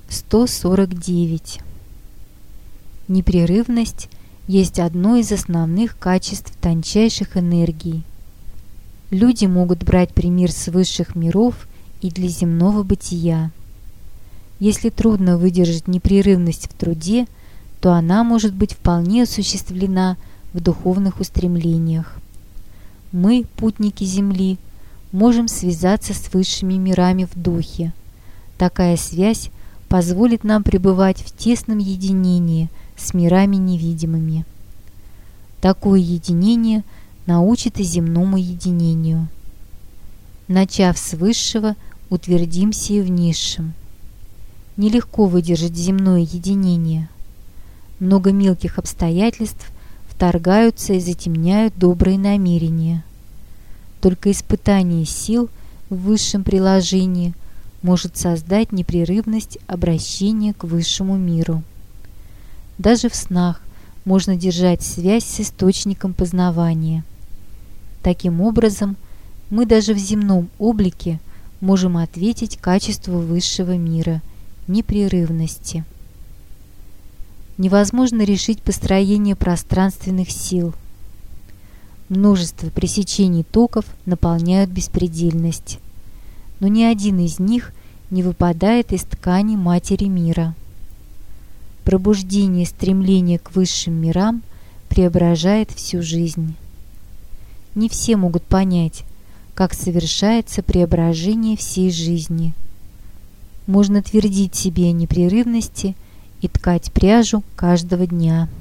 149. Непрерывность есть одно из основных качеств тончайших энергий. Люди могут брать пример с высших миров и для земного бытия. Если трудно выдержать непрерывность в труде, то она может быть вполне осуществлена в духовных устремлениях. Мы, путники Земли, можем связаться с высшими мирами в духе. Такая связь позволит нам пребывать в тесном единении с мирами невидимыми. Такое единение научит и земному единению. Начав с высшего, утвердимся и в низшем. Нелегко выдержать земное единение. Много мелких обстоятельств вторгаются и затемняют добрые намерения. Только испытание сил в высшем приложении может создать непрерывность обращения к высшему миру. Даже в снах можно держать связь с источником познавания. Таким образом, мы даже в земном облике можем ответить качеству высшего мира – непрерывности. Невозможно решить построение пространственных сил. Множество пресечений токов наполняют беспредельность, но ни один из них не выпадает из ткани матери мира. Пробуждение стремления к высшим мирам преображает всю жизнь. Не все могут понять, как совершается преображение всей жизни. Можно твердить себе о непрерывности и ткать пряжу каждого дня.